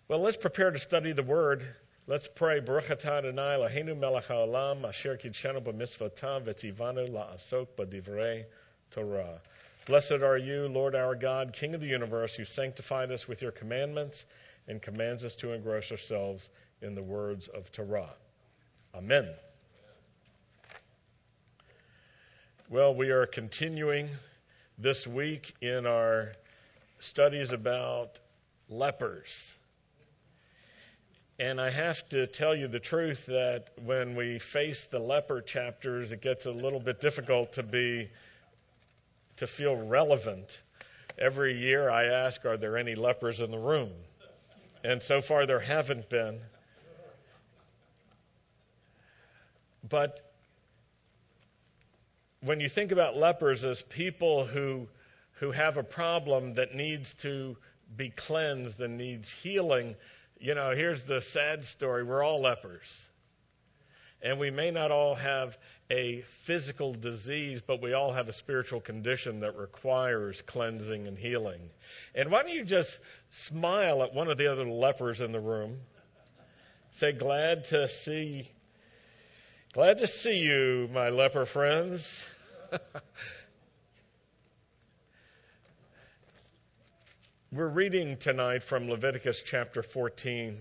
Well, let's prepare to study the Word. Let's pray. Baruch atah Adonai Eloheinu melech haolam asher kidshanu b'mitzvotav v'tzivanu la'asok b'divrei Torah. Blessed are you, Lord our God, King of the universe, who sanctified us with your commandments and commands us to engross ourselves in the words of Torah. Amen. Well, we are continuing this week in our studies about lepers. And I have to tell you the truth that when we face the leper chapters, it gets a little bit difficult to feel relevant. Every year I ask, are there any lepers in the room? And so far there haven't been. But when you think about lepers as people who have a problem that needs to be cleansed and needs healing, you know, here's the sad story. We're all lepers. And we may not all have a physical disease, but we all have a spiritual condition that requires cleansing and healing. And why don't you just smile at one of the other lepers in the room? Say, glad to see you, my leper friends. We're reading tonight from Leviticus chapter 14.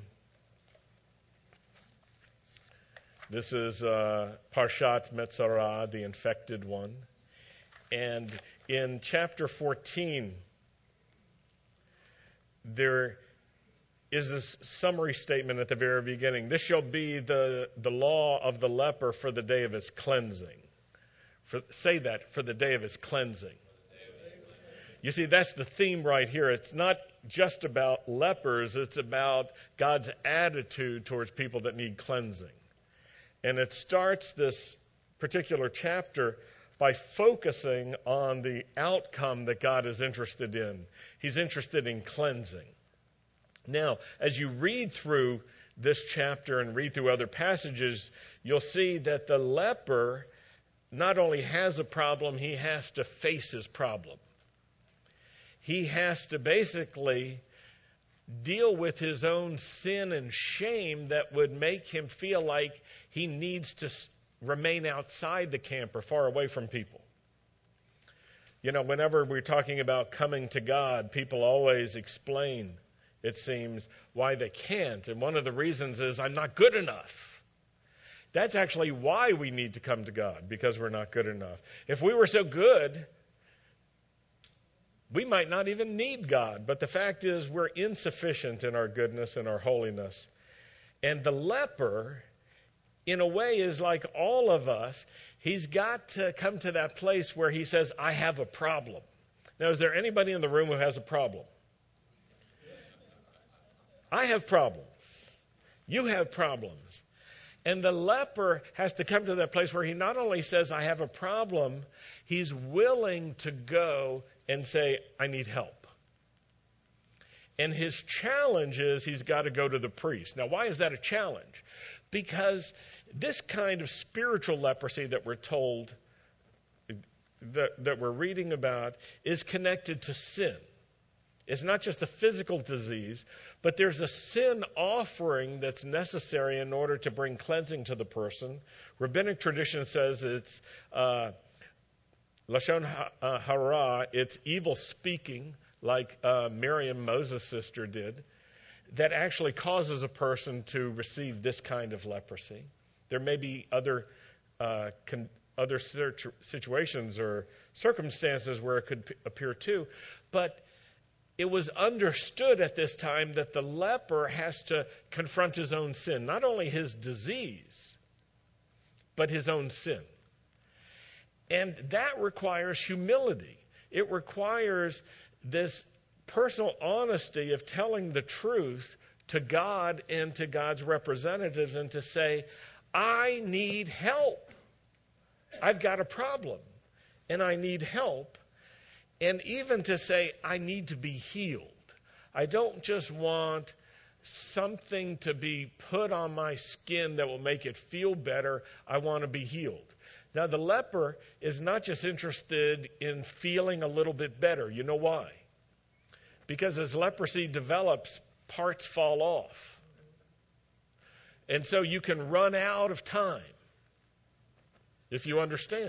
This is Parshat Metzorah, the infected one. And in chapter 14, there is this summary statement at the very beginning. This shall be the law of the leper for the day of his cleansing. Say that, for the day of his cleansing. You see, that's the theme right here. It's not just about lepers. It's about God's attitude towards people that need cleansing. And it starts this particular chapter by focusing on the outcome that God is interested in. He's interested in cleansing. Now, as you read through this chapter and read through other passages, you'll see that the leper not only has a problem, he has to face his problem. He has to basically deal with his own sin and shame that would make him feel like he needs to remain outside the camp or far away from people. You know, whenever we're talking about coming to God, people always explain, it seems, why they can't. And one of the reasons is, I'm not good enough. That's actually why we need to come to God, because we're not good enough. If we were so good, we might not even need God. But the fact is, we're insufficient in our goodness and our holiness. And the leper, in a way, is like all of us. He's got to come to that place where he says, I have a problem. Now, is there anybody in the room who has a problem? I have problems. You have problems. And the leper has to come to that place where he not only says, I have a problem, he's willing to go and say, I need help. And his challenge is he's got to go to the priest. Now, why is that a challenge? Because this kind of spiritual leprosy that we're told, that we're reading about, is connected to sin. It's not just a physical disease, but there's a sin offering that's necessary in order to bring cleansing to the person. Rabbinic tradition says it's Lashon hara, it's evil speaking, like Miriam, Moses' sister, did, that actually causes a person to receive this kind of leprosy. There may be other situations or circumstances where it could appear too, but it was understood at this time that the leper has to confront his own sin, not only his disease, but his own sin. And that requires humility. It requires this personal honesty of telling the truth to God and to God's representatives, and to say, I need help. I've got a problem, and I need help. And even to say, I need to be healed. I don't just want something to be put on my skin that will make it feel better. I want to be healed. Now, the leper is not just interested in feeling a little bit better. You know why? Because as leprosy develops, parts fall off. And so you can run out of time, if you understand.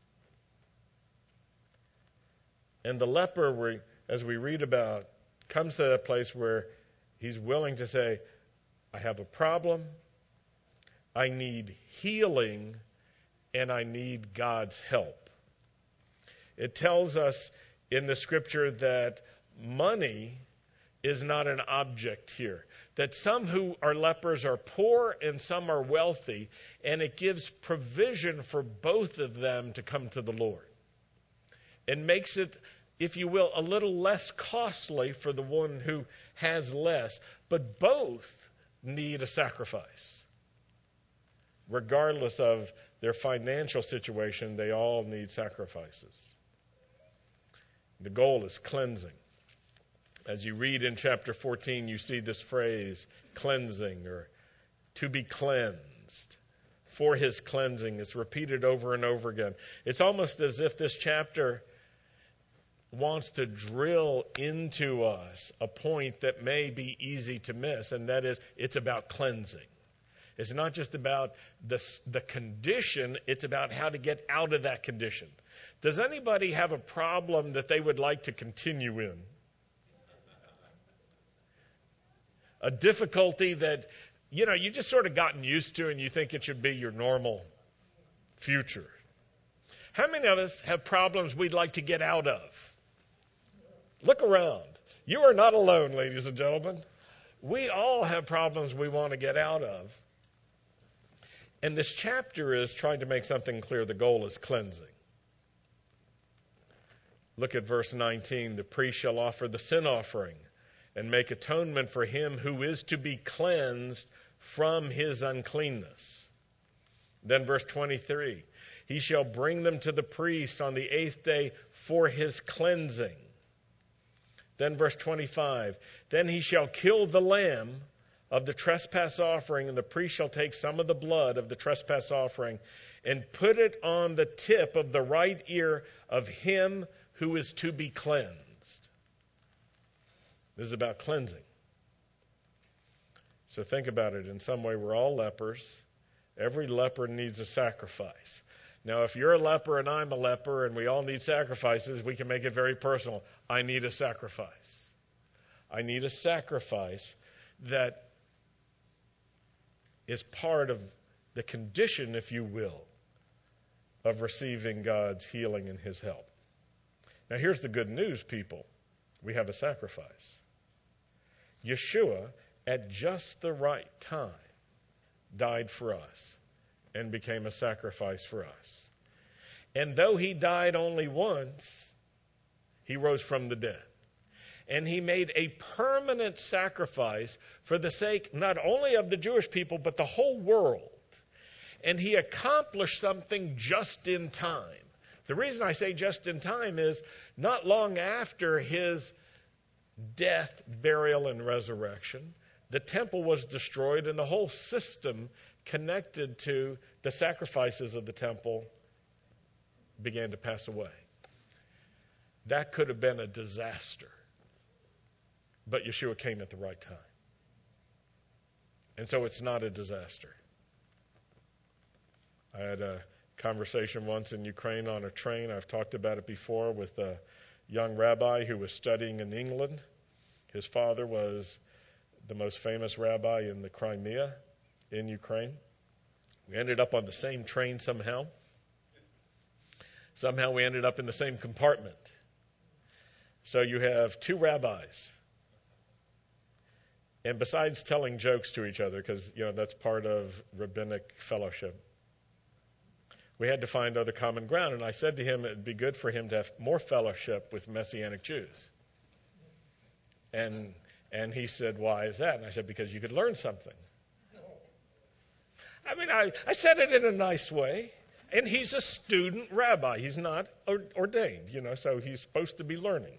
And the leper, as we read about, comes to that place where he's willing to say, I have a problem, I need healing, and I need God's help. It tells us in the scripture that money is not an object here. That some who are lepers are poor and some are wealthy, and it gives provision for both of them to come to the Lord. It makes it, if you will, a little less costly for the one who has less, but both need a sacrifice. Regardless of their financial situation, they all need sacrifices. The goal is cleansing. As you read in chapter 14, you see this phrase, cleansing, or to be cleansed. For his cleansing. It's repeated over and over again. It's almost as if this chapter wants to drill into us a point that may be easy to miss, and that is, it's about cleansing. It's not just about the condition, it's about how to get out of that condition. Does anybody have a problem that they would like to continue in? A difficulty that, you just sort of gotten used to and you think it should be your normal future. How many of us have problems we'd like to get out of? Look around. You are not alone, ladies and gentlemen. We all have problems we want to get out of. And this chapter is trying to make something clear. The goal is cleansing. Look at verse 19. The priest shall offer the sin offering and make atonement for him who is to be cleansed from his uncleanness. Then verse 23. He shall bring them to the priest on the 8th day for his cleansing. Then verse 25. Then he shall kill the lamb of the trespass offering, and the priest shall take some of the blood of the trespass offering and put it on the tip of the right ear of him who is to be cleansed. This is about cleansing. So think about it. In some way, we're all lepers. Every leper needs a sacrifice. Now, if you're a leper and I'm a leper and we all need sacrifices, we can make it very personal. I need a sacrifice. I need a sacrifice that is part of the condition, if you will, of receiving God's healing and his help. Now, here's the good news, people. We have a sacrifice. Yeshua, at just the right time, died for us and became a sacrifice for us. And though he died only once, he rose from the dead. And he made a permanent sacrifice for the sake not only of the Jewish people, but the whole world. And he accomplished something just in time. The reason I say just in time is not long after his death, burial, and resurrection, the temple was destroyed and the whole system connected to the sacrifices of the temple began to pass away. That could have been a disaster. But Yeshua came at the right time. And so it's not a disaster. I had a conversation once in Ukraine on a train. I've talked about it before with a young rabbi who was studying in England. His father was the most famous rabbi in the Crimea in Ukraine. We ended up on the same train somehow. Somehow we ended up in the same compartment. So you have two rabbis. And besides telling jokes to each other, because that's part of rabbinic fellowship, we had to find other common ground. And I said to him it'd be good for him to have more fellowship with Messianic Jews. And he said, why is that? And I said, because you could learn something. I mean, I said it in a nice way. And he's a student rabbi. He's not ordained, so he's supposed to be learning.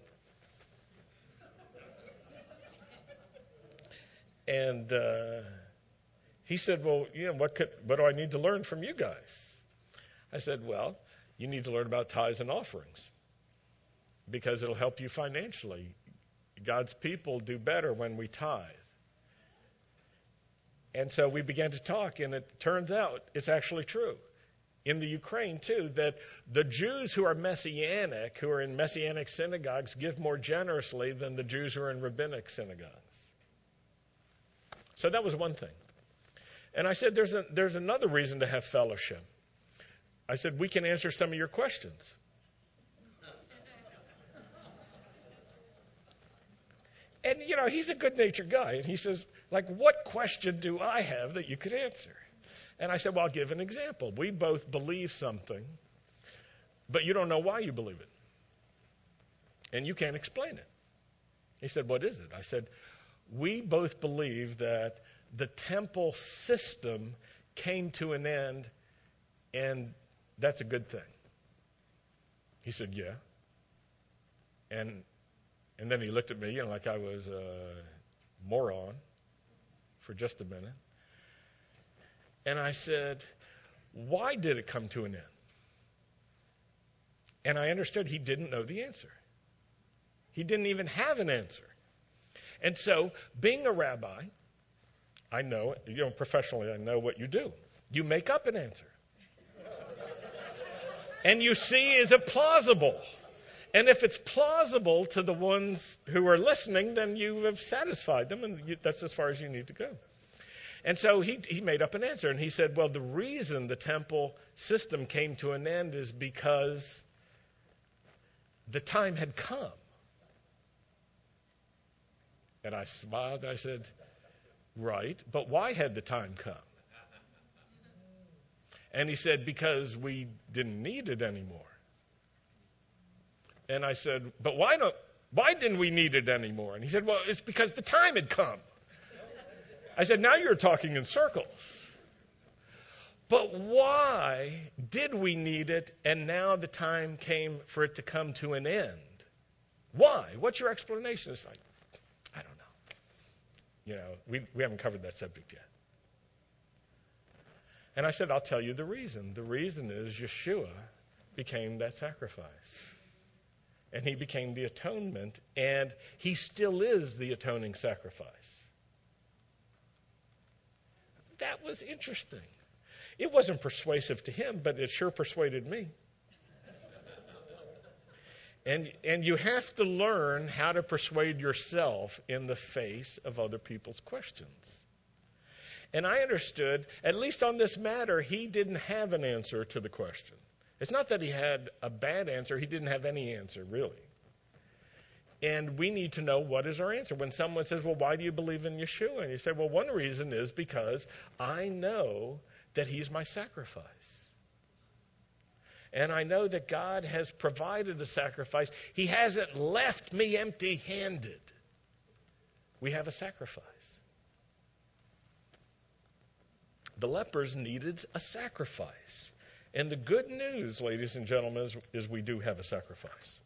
And he said, well, what do I need to learn from you guys? I said, well, you need to learn about tithes and offerings because it'll help you financially. God's people do better when we tithe. And so we began to talk, and it turns out it's actually true. In the Ukraine, too, that the Jews who are Messianic, who are in Messianic synagogues, give more generously than the Jews who are in rabbinic synagogues. So that was one thing. And I said, there's another reason to have fellowship. I said, we can answer some of your questions. And, he's a good-natured guy. And he says, what question do I have that you could answer? And I said, well, I'll give an example. We both believe something, but you don't know why you believe it. And you can't explain it. He said, what is it? I said, we both believe that the temple system came to an end, and that's a good thing. He said, yeah. And then he looked at me, like I was a moron for just a minute. And I said, why did it come to an end? And I understood he didn't know the answer. He didn't even have an answer. And so, being a rabbi, I know, professionally, I know what you do. You make up an answer. And you see, is it plausible? And if it's plausible to the ones who are listening, then you have satisfied them, and that's as far as you need to go. And so he made up an answer, and he said, well, the reason the temple system came to an end is because the time had come. And I smiled, and I said, right, but why had the time come? And he said, because we didn't need it anymore. And I said, but why didn't we need it anymore? And he said, well, it's because the time had come. I said, now you're talking in circles. But why did we need it, and now the time came for it to come to an end? Why? What's your explanation? It's like, I don't know. We haven't covered that subject yet. And I said, I'll tell you the reason. The reason is Yeshua became that sacrifice. And he became the atonement, and he still is the atoning sacrifice. That was interesting. It wasn't persuasive to him, but it sure persuaded me. And you have to learn how to persuade yourself in the face of other people's questions. And I understood, at least on this matter, he didn't have an answer to the question. It's not that he had a bad answer. He didn't have any answer, really. And we need to know what is our answer. When someone says, well, why do you believe in Yeshua? And you say, well, one reason is because I know that he's my sacrifice. And I know that God has provided a sacrifice. He hasn't left me empty-handed. We have a sacrifice. The lepers needed a sacrifice. And the good news, ladies and gentlemen, is we do have a sacrifice.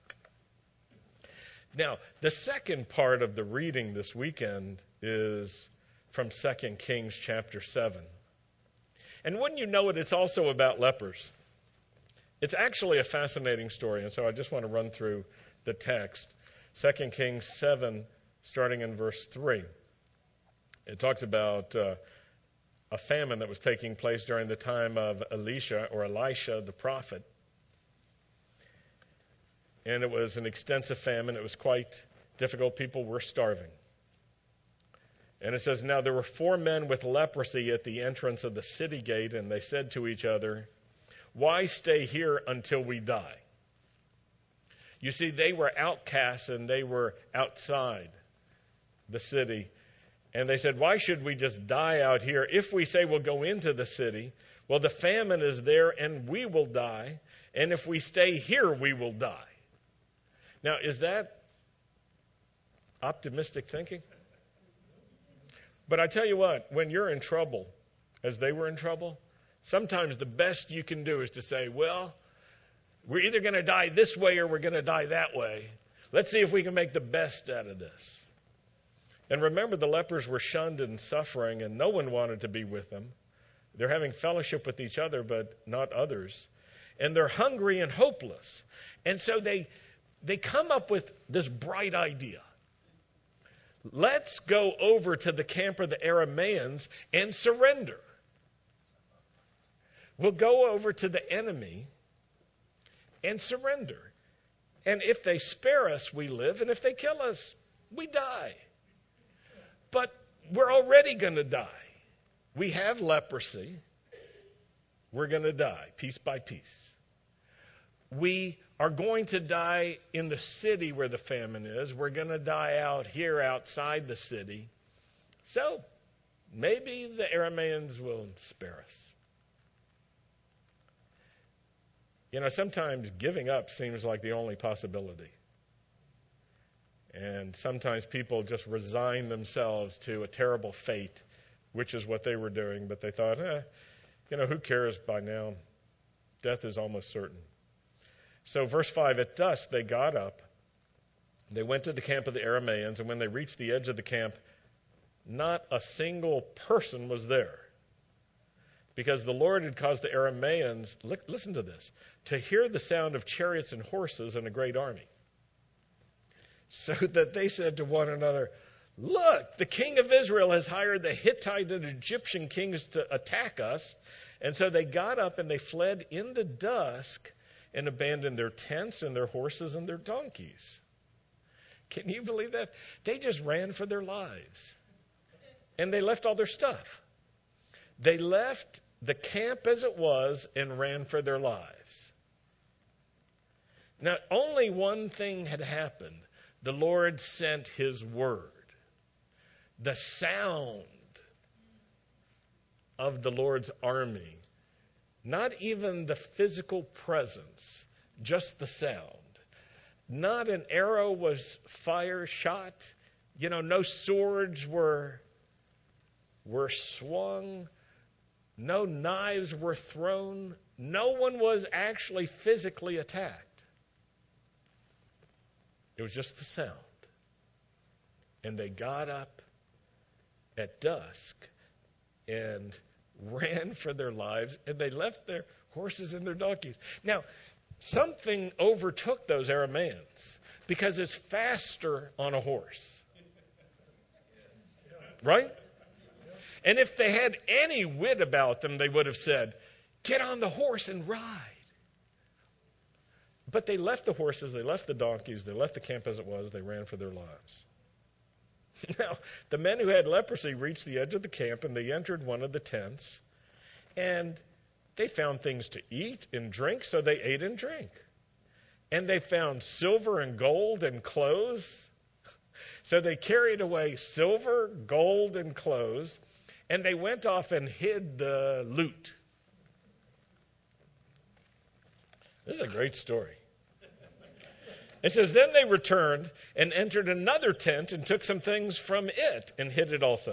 Now, the second part of the reading this weekend is from 2 Kings chapter 7. And wouldn't you know it, it's also about lepers. It's actually a fascinating story, and so I just want to run through the text. 2 Kings 7, starting in verse 3. It talks about a famine that was taking place during the time of Elisha the prophet. And it was an extensive famine. It was quite difficult. People were starving. And it says, now there were 4 men with leprosy at the entrance of the city gate, and they said to each other, why stay here until we die? You see, they were outcasts and they were outside the city. And they said, why should we just die out here? If we say we'll go into the city, well, the famine is there and we will die. And if we stay here, we will die. Now, is that optimistic thinking? But I tell you what, when you're in trouble, as they were in trouble, sometimes the best you can do is to say, well, we're either going to die this way or we're going to die that way. Let's see if we can make the best out of this. And remember, the lepers were shunned and suffering, and no one wanted to be with them. They're having fellowship with each other, but not others. And they're hungry and hopeless. And so they come up with this bright idea. Let's go over to the camp of the Arameans and surrender. We'll go over to the enemy and surrender. And if they spare us, we live. And if they kill us, we die. But we're already going to die. We have leprosy. We're going to die piece by piece. We are going to die in the city where the famine is. We're going to die out here outside the city. So maybe the Arameans will spare us. You know, sometimes giving up seems like the only possibility. And sometimes people just resign themselves to a terrible fate, which is what they were doing. But they thought, who cares by now? Death is almost certain. So verse 5, at dusk they got up. They went to the camp of the Arameans, and when they reached the edge of the camp, not a single person was there. Because the Lord had caused the Arameans, listen to this, to hear the sound of chariots and horses and a great army. So that they said to one another, look, the king of Israel has hired the Hittite and Egyptian kings to attack us. And so they got up and they fled in the dusk and abandoned their tents and their horses and their donkeys. Can you believe that? They just ran for their lives. And they left all their stuff. They left the camp as it was and ran for their lives. Now, only one thing had happened. The Lord sent his word. The sound of the Lord's army. Not even the physical presence, just the sound. Not an arrow was shot. No swords were swung. No knives were thrown. No one was actually physically attacked. It was just the sound. And they got up at dusk and ran for their lives, and they left their horses and their donkeys. Now, something overtook those Arameans because it's faster on a horse. Right? And if they had any wit about them, they would have said, get on the horse and ride. But they left the horses, they left the donkeys, they left the camp as it was, they ran for their lives. Now, the men who had leprosy reached the edge of the camp, and they entered one of the tents, and they found things to eat and drink, so they ate and drank. And they found silver and gold and clothes. So they carried away silver, gold, and clothes, and they went off and hid the loot. This is a great story. It says, then they returned and entered another tent and took some things from it and hid it also.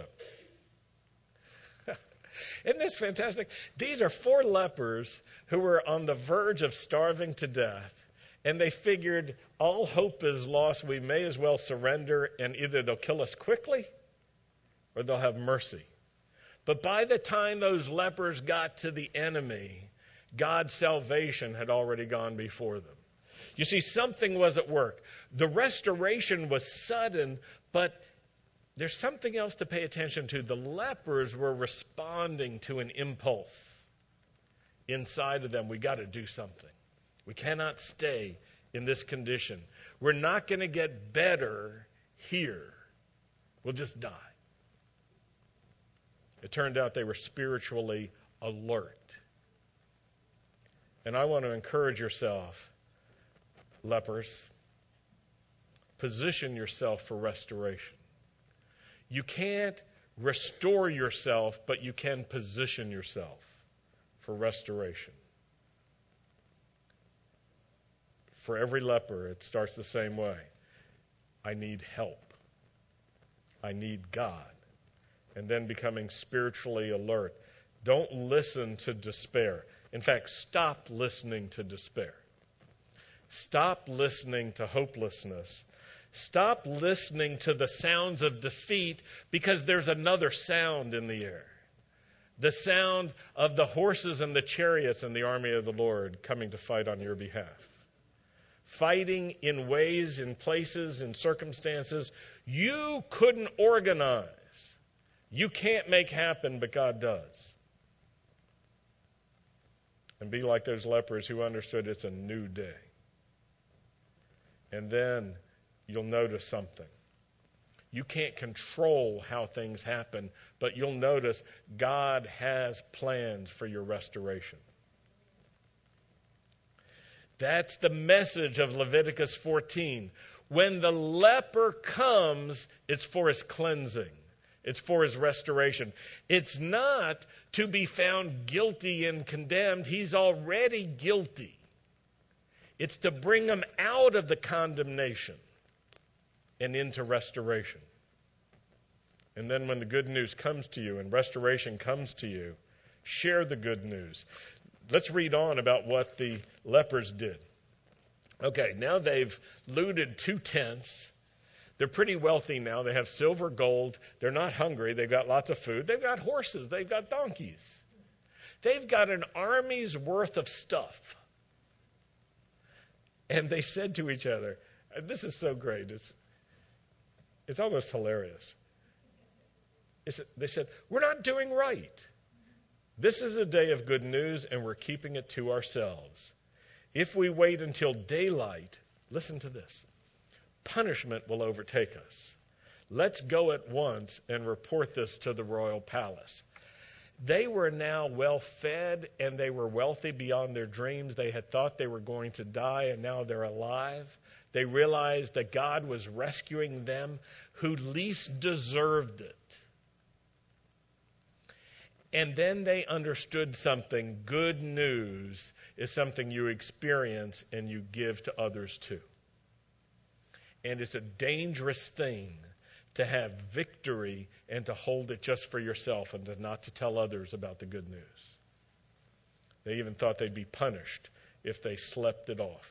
Isn't this fantastic? These are 4 lepers who were on the verge of starving to death. And they figured, all hope is lost. We may as well surrender, and either they'll kill us quickly or they'll have mercy. But by the time those lepers got to the enemy, God's salvation had already gone before them. You see, something was at work. The restoration was sudden, but there's something else to pay attention to. The lepers were responding to an impulse inside of them. We got to do something. We cannot stay in this condition. We're not going to get better here. We'll just die. It turned out they were spiritually alert. And I want to encourage yourself, lepers, position yourself for restoration. You can't restore yourself, but you can position yourself for restoration. For every leper, it starts the same way. I need help. I need God. And then becoming spiritually alert. Don't listen to despair. In fact, stop listening to despair. Stop listening to hopelessness. Stop listening to the sounds of defeat, because there's another sound in the air. The sound of the horses and the chariots and the army of the Lord coming to fight on your behalf. fighting in ways, in places, in circumstances you couldn't organize. You can't make happen, but God does. And be like those lepers who understood it's a new day. And then you'll notice something. You can't control how things happen, but you'll notice God has plans for your restoration. That's the message of Leviticus 14. When the leper comes, it's for his cleansing. It's for his restoration. It's not to be found guilty and condemned. He's already guilty. It's to bring him out of the condemnation and into restoration. And then when the good news comes to you and restoration comes to you, share the good news. Let's read on about what the lepers did. Okay, now they've looted 2 tents. They're pretty wealthy now. They have silver, gold. They're not hungry. They've got lots of food. They've got horses. They've got donkeys. They've got an army's worth of stuff. And they said to each other, and this is so great. It's almost hilarious. They said, we're not doing right. This is a day of good news, and we're keeping it to ourselves. If we wait until daylight, listen to this, punishment will overtake us. Let's go at once and report this to the royal palace. They were now well fed, and they were wealthy beyond their dreams. They had thought they were going to die, and now they're alive. They realized that God was rescuing them who least deserved it. And then they understood something. Good news is something you experience and you give to others too. And it's a dangerous thing to have victory and to hold it just for yourself and to not to tell others about the good news. They even thought they'd be punished if they slept it off.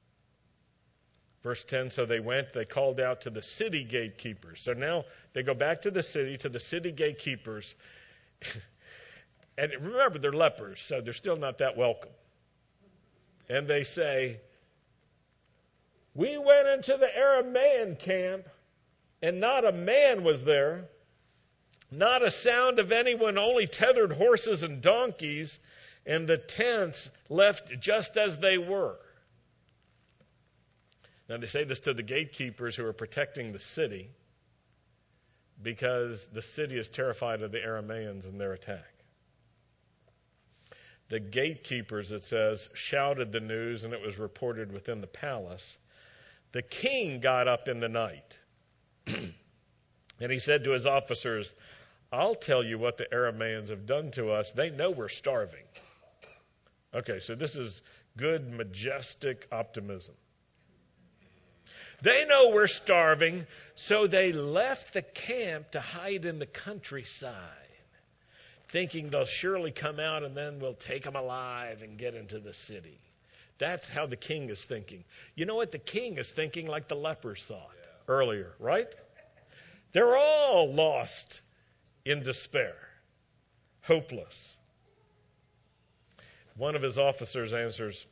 Verse 10, so they went, they called out to the city gatekeepers. So now they go back to the city gatekeepers. And remember, they're lepers, so they're still not that welcome. And they say, we went into the Aramaean camp, and not a man was there, not a sound of anyone, only tethered horses and donkeys, and the tents left just as they were. Now, they say this to the gatekeepers who are protecting the city because the city is terrified of the Aramaeans and their attack. The gatekeepers, it says, shouted the news, and it was reported within the palace. The king got up in the night, and he said to his officers, I'll tell you what the Aramaeans have done to us. They know we're starving. Okay, so this is good, majestic optimism. They know we're starving, so they left the camp to hide in the countryside, thinking they'll surely come out and then we'll take them alive and get into the city. That's how the king is thinking. You know what? The king is thinking like the lepers thought earlier, right? They're all lost in despair, hopeless. One of his officers answers,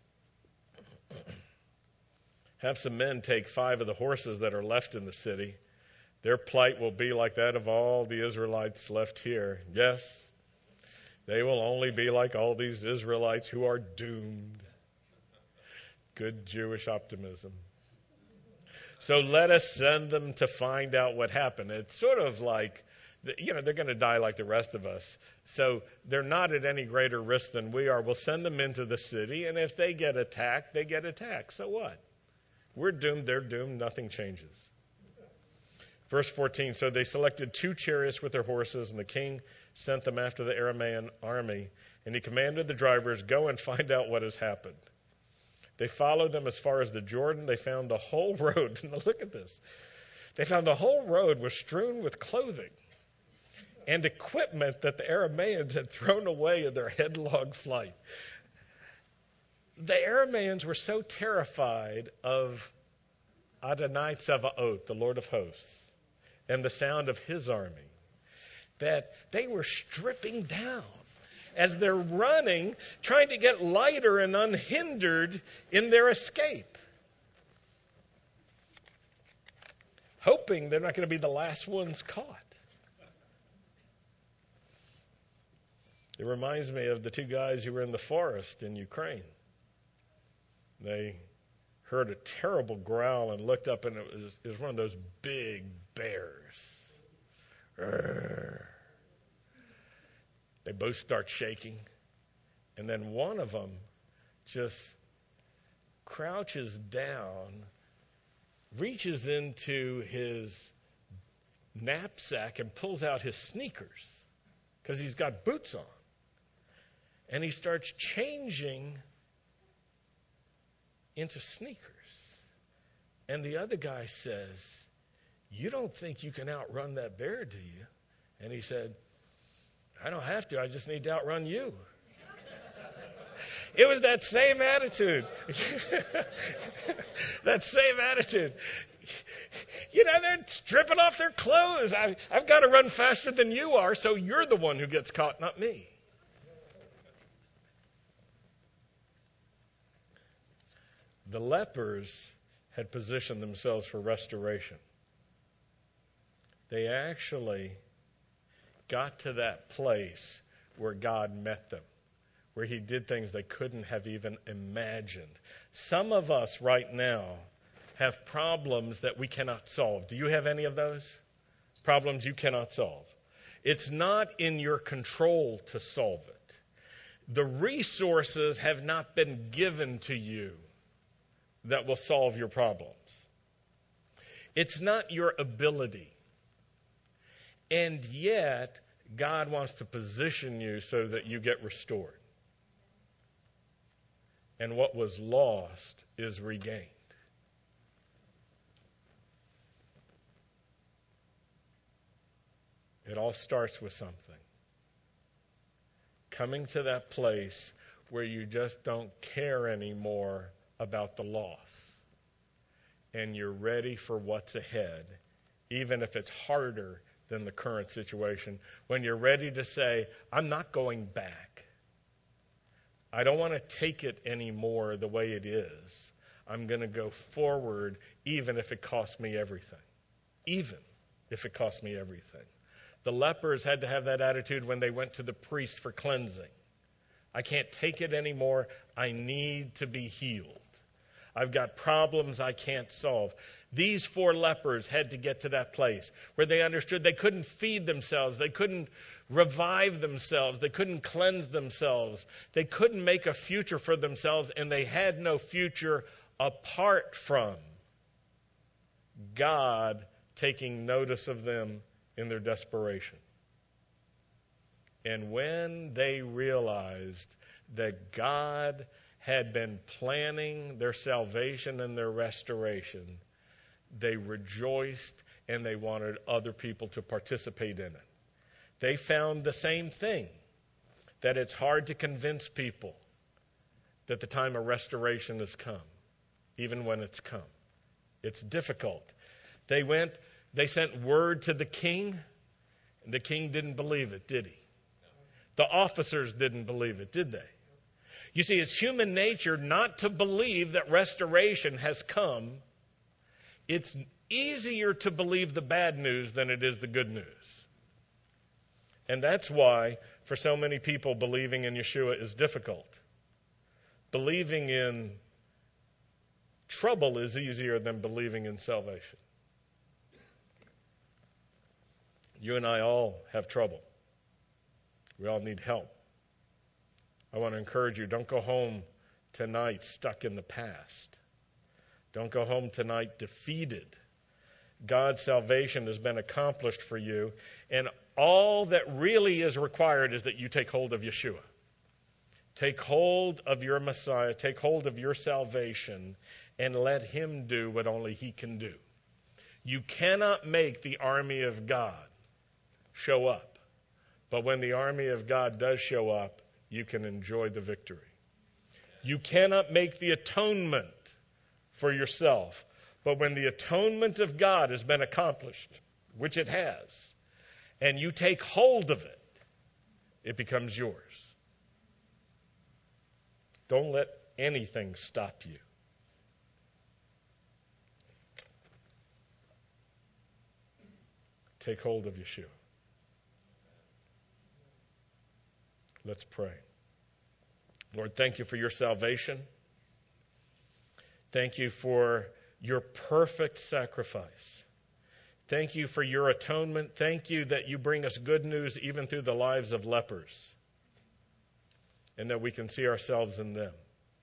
have some men take 5 of the horses that are left in the city. Their plight will be like that of all the Israelites left here. Yes, they will only be like all these Israelites who are doomed. Good Jewish optimism. So let us send them to find out what happened. It's sort of like, they're going to die like the rest of us. So they're not at any greater risk than we are. We'll send them into the city, and if they get attacked, they get attacked. So what? We're doomed, they're doomed, nothing changes. Verse 14, so they selected 2 chariots with their horses, and the king sent them after the Aramaean army, and he commanded the drivers, go and find out what has happened. They followed them as far as the Jordan. They found the whole road. Now look at this. They found the whole road was strewn with clothing and equipment that the Aramaeans had thrown away in their headlong flight. The Aramaeans were so terrified of Adonai Tsevaot, the Lord of hosts, and the sound of his army, that they were stripping down as they're running, trying to get lighter and unhindered in their escape. hoping they're not going to be the last ones caught. It reminds me of the two guys who were in the forest in Ukraine. They heard a terrible growl and looked up, and it was one of those big bears. They both start shaking, and then one of them just crouches down, reaches into his knapsack and pulls out his sneakers because he's got boots on. And he starts changing into sneakers. And the other guy says, "You don't think you can outrun that bear, do you?" And he said, "I don't have to. I just need to outrun you." It was that same attitude. That same attitude. You know, they're stripping off their clothes. I've got to run faster than you are, so you're the one who gets caught, not me. The lepers had positioned themselves for restoration. They actually got to that place where God met them, where he did things they couldn't have even imagined. Some of us right now have problems that we cannot solve. Do you have any of those? Problems you cannot solve. It's not in your control to solve it. The resources have not been given to you that will solve your problems. It's not your ability. And yet, God wants to position you so that you get restored. And what was lost is regained. It all starts with something. Coming to that place where you just don't care anymore about the loss. And you're ready for what's ahead, even if it's harder than the current situation. When you're ready to say, I'm not going back. I don't want to take it anymore the way it is. I'm going to go forward even if it costs me everything. Even if it costs me everything. The lepers had to have that attitude when they went to the priest for cleansing. I can't take it anymore. I need to be healed. I've got problems I can't solve. These 4 lepers had to get to that place where they understood they couldn't feed themselves. They couldn't revive themselves. They couldn't cleanse themselves. They couldn't make a future for themselves, and they had no future apart from God taking notice of them in their desperation. And when they realized that God had been planning their salvation and their restoration, they rejoiced and they wanted other people to participate in it. They found the same thing, that it's hard to convince people that the time of restoration has come, even when it's come. It's difficult. They sent word to the king, and the king didn't believe it, did he? The officers didn't believe it, did they? You see, it's human nature not to believe that restoration has come. It's easier to believe the bad news than it is the good news. And that's why, for so many people, believing in Yeshua is difficult. Believing in trouble is easier than believing in salvation. You and I all have trouble. We all need help. I want to encourage you, don't go home tonight stuck in the past. Don't go home tonight defeated. God's salvation has been accomplished for you, and all that really is required is that you take hold of Yeshua. Take hold of your Messiah, take hold of your salvation, and let him do what only he can do. You cannot make the army of God show up, but when the army of God does show up, you can enjoy the victory. You cannot make the atonement for yourself, but when the atonement of God has been accomplished, which it has, and you take hold of it, it becomes yours. Don't let anything stop you. Take hold of Yeshua. Let's pray. Lord, thank you for your salvation. Thank you for your perfect sacrifice. Thank you for your atonement. Thank you that you bring us good news even through the lives of lepers, and that we can see ourselves in them.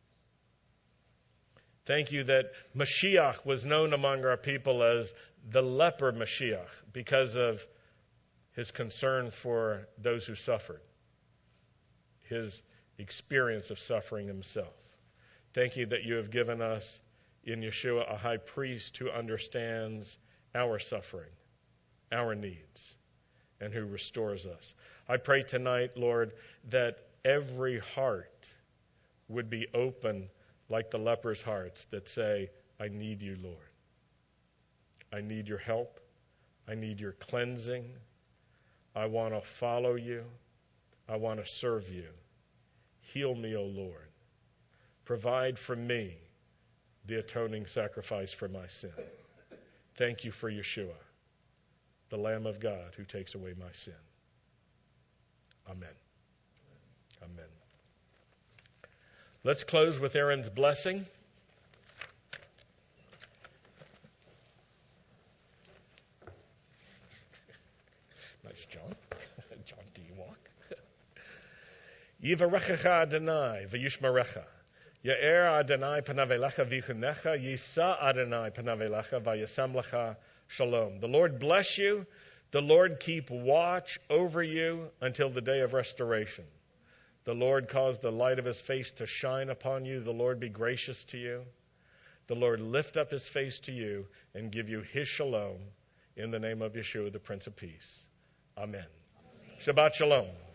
Thank you that Mashiach was known among our people as the leper Mashiach because of his concern for those who suffered, his experience of suffering himself. Thank you that you have given us in Yeshua a high priest who understands our suffering, our needs, and who restores us. I pray tonight, Lord, that every heart would be open like the lepers' hearts that say, I need you, Lord. I need your help. I need your cleansing. I want to follow you. I want to serve you. Heal me, O Lord. Provide for me the atoning sacrifice for my sin. Thank you for Yeshua, the Lamb of God who takes away my sin. Amen. Amen. Let's close with Aaron's blessing. Nice, John. John D. Walk. Yivarechecha Adonai v'yishmerecha. Ya'er Adonai panav elecha v'yichunecha. Yisa Adonai panav elecha v'yasam lecha shalom. The Lord bless you. The Lord keep watch over you until the day of restoration. The Lord cause the light of his face to shine upon you. The Lord be gracious to you. The Lord lift up his face to you and give you his shalom in the name of Yeshua, the Prince of Peace. Amen. Shabbat shalom.